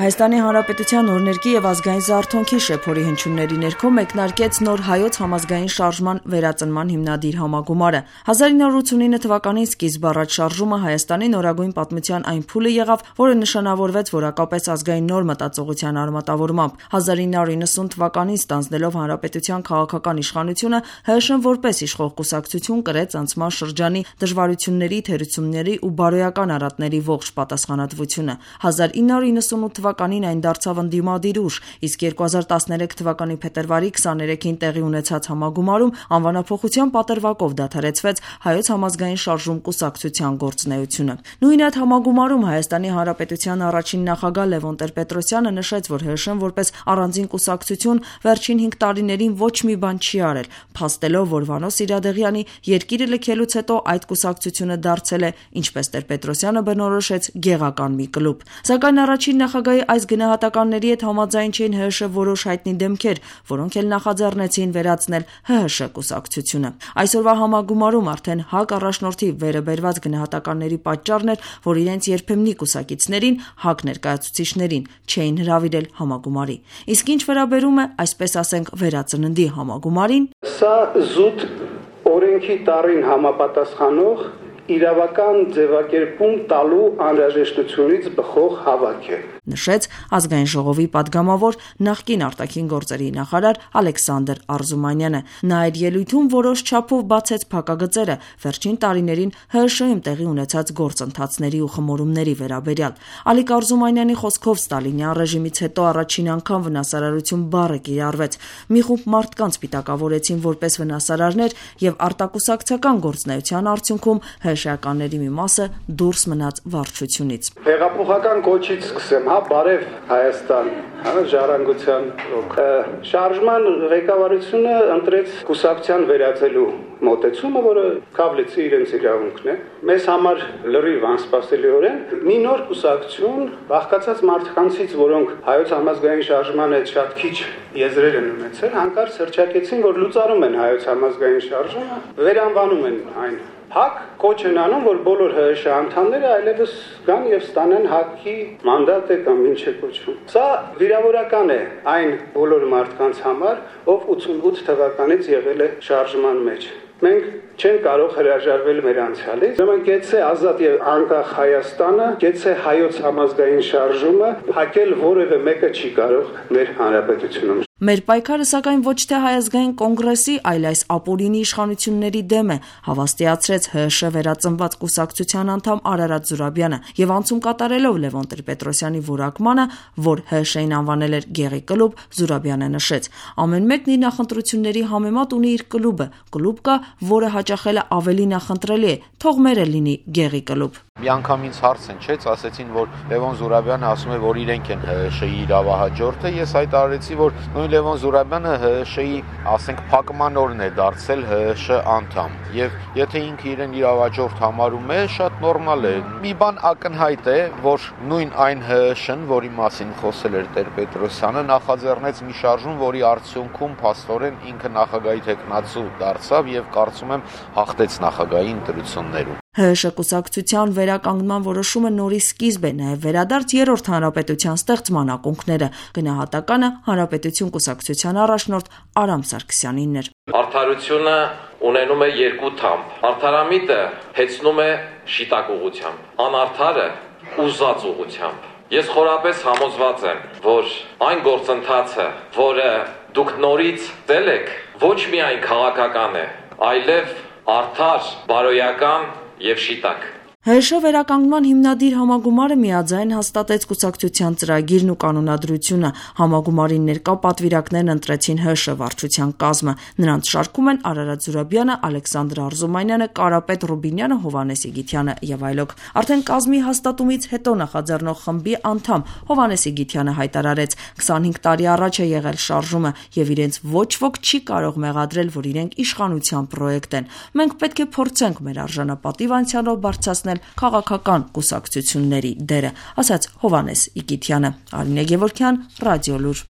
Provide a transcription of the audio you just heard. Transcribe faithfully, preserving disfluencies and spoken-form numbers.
Հայաստանի Հանրապետության օրներկի եւ ազգային զարթոնքի շեփորի հնչյունների ներքո մեկնարկեց նոր հայոց համազգային շարժման վերածնման հիմնադիր համագումարը։ հազար ինը հարյուր ութսունինը թվականին սկիզբ առած շարժումը Հայաստանի նորագույն պատմության այն փուլը եղավ, որը նշանավորվեց որակապես ազգային նոր մտածողության արմատավորմամբ։ հազար ինը հարյուր իննսուն թվականին ստանձնելով հանրապետության քաղաքական իշխանությունը, ՀՀՇ-ն որպես իշխող կուսակցություն կրեց անցման շրջանի դժվարությունների, թերությունների ու բարոյական արատների ողջ պատասխանատվությունը։ հազար ինը հարյուր իննսունութ թվականին այն դարձավ ընդդիմադիր ուժ, իսկ երկու հազար տասներեք թվականի փետրվարի քսաներեքին տեղի ունեցած համագումարում անվանափոխության պատրվակով դադարեցվեց հայոց համազգային շարժում կուսակցության գործունեությունը։ Նույն այդ համագումարում Հայաստանի Հանրապետության առաջին նախագահ Լևոն Տեր-Պետրոսյանը նշեց, որ ՀՀՇ-ն որպես առանձին կուսակցություն վերջին հինգ տարիներին ոչ մի բան չի արել, փաստելով, որ Վանո Սիրադեղյանի երկիրը լքելուց հետո այդ կուսակցությունը դարձել է, ինչպես Տեր-Պետրոսյանը բնորոշեց, գեղական մի կլուբ։ Սակայն առաջին նախագահի այս գնահատականների հետ համաձայն չէին ՀՀՇ որոշ հայտնի դեմքեր, որոնք էլ նախաձեռնեցին վերացնել ՀՀՇ կուսակցությունը։ Այսօրվա համագումարում արդեն ՀԱԿ առաջնորդի վերը բերված գնահատականների պատճառն էր, որ իրենց երբեմնի կուսակիցներին, ՀԱԿ ներկայացուցիչներին չէին հրավիրել համագումարի։ Իսկ ինչ վերաբերում է, այսպես ասենք, վերածննդի համագումարին, սա զուտ օրենքի տառին համապատասխանող իրավական ձևակերպում տալու անհրաժեշտությունից բխող հավաք է, նշեց ազգային ժողովի падգամավոր նախկին արտաքին գործերի նախարար Ալեքսանդր Արզումանյանը։ Նա այդ ելույթում որոշ չափով բացեց փակագծերը վերջին տարիներին ՀՀՇ-ում տեղի ունեցած գործընթացների ու խմորումների վերաբերյալ։ Ալիկ Արզումանյանի խոսքով Ստալինյան ռեժիմից հետո առաջին անգամ վնասարարություն բառը կիրառվեց։ Մի խումբ մարդկանց պիտակավորեցին որպես վնասարարներ եւ արտակուսակցական գործունեության արդյունքում ՀՀՇ-ականների մի մասը դուրս մնաց վարչությունից։ Հեղափոխական կոչից սկսեմ, հա, բարև Հայաստան, հա, ժառանգության ռոք։ Շարժման ղեկավարությունը ընտրեց կուսակցության վերածելու մոտեցումը, որը կավլեցի իրենց իրավունքն է։ Մեզ համար լրիվ անսպասելիորեն մի նոր կուսակցություն բաղկացած մարդկանցից, որոնք հայոց համազգային շարժման հետ շատ քիչ եզրեր են ունեցել, հանկարծ հռչակեցին, որ լուծարում են հայոց համազգային շարժումը, վերանվանում են այն ՀԱԿ, կոչ են անում, որ բոլոր ՀՀՇ անդամները այլևս գան եւ ստանան ՀԱԿ-ի մանդատը կամ ինչ է կոչվում։ Սա վիրավորական է այն բոլոր մարդկանց համար, ով ութսունութ թվականից եղել է շարժման մեջ։ Մենք չենք կարող հրաժարվել մեր անցյալից։ Ուրեմն գեցե ազատ եւ անկախ Հայաստանը, գեցե հայոց համազգային շարժումը հակել որևէ մեկը չի կարող մեր հանրապետությունում։ Մեր պայքարը սակայն ոչ թե Հայ ազգային կոնգրեսի, այլ այս ապօրինի իշխանությունների դեմ է, հավաստիացրեց ՀՀՇ վերածնված կուսակցության անդամ Արարատ Զուրաբյանը եւ անցում կատարելով Լևոն Տեր-Պետրոսյանի որակմանը, որ ՀՀՇ-ին անվանել էր գեղի կլուբ, Զուրաբյանը նշեց. ամեն մեկն իր նախընտրությունների համեմատ ունի իր կլուբը, կլուբ կա, որը հաճախել է ավելի նախընտրելի է, թող մերը լինի գեղի կլուբ։ Մի անգամ ինձ հարց են չեց, ասեցին, որ Լևոն Զուրաբյանը ասում է, որ իրենք են ՀՀՇ-ի իրավահաջորդը, ես հայտարարեցի, որ նույն Լևոն Զուրաբյանը ՀՀՇ-ի, ասենք, փակմանորն է դարձել ՀՀՇ անդամ, եւ եթե ինքը իրեն իրավահաջորդ համարում է, շատ նորմալ է։ Մի բան ակնհայտ է, որ նույն այն ՀՀՇ-ն, որի մասին խոսել էր Տեր-Պետրոսյանը, նախաձեռնեց մի շարժում, որի արդյունքում փաստորեն ինքը նախագահի թեկնածու դարձավ եւ կարծում եմ հաղթեց նախագահի ընտրություններում։ ՀՀՇ կուսակցության վերականգնման որոշումը նորի սկիզբ է, նաև վերադարձ երրորդ հանրապետության ստեղծման ակունքները։ Գնահատականը Հանրապետություն կուսակցության առաջնորդ Արամ Սարգսյանինն էր։ Արդարությունը ունենում է երկու թամբ։ Արդարամիտը հեծնում է շիտակ ուղղությամբ, անարդարը ուզած ուղղությամբ։ Ես խորապես համոզված եմ, որ այն գործընթացը, որը դուք նորից դել եք, ոչ միայն քաղաքական է, այլև արդար, բարոյական եւ շիտակ։ ՀՀՇ վերականգնման հիմնադիր համագումարը միաձայն հաստատեց կուսակցության ծրագիրն ու կանոնադրությունը։ Համագումարին ներկա պատվիրակներն ընտրեցին ՀՀՇ վարչության կազմը։ Նրանց շարքում են Արարատ Զուրաբյանը, Ալեքսանդր Արզումանյանը, Կարապետ Ռուբինյանը, Հովհաննես Իգիթյանը եւ այլոք։ Արդեն կազմի հաստատումից հետո նախաձեռնող խմբի անդամ Հովհաննես Իգիթյանը հայտարարեց. քսանհինգ տարի առաջ է եղել շարժումը եւ իրենց ոչ ոք չի կարող մեղադրել, որ իրենք իշխանության պրոյեկտ են։ Մենք պետք է փորձենք մեր արժանապատիվ անցյալով բարձրացնել քաղաքական կուսակցությունների դերը, ասաց Հովհաննես Իգիթյանը։ Արմինե Գևորգյան, Ռադիոլուր։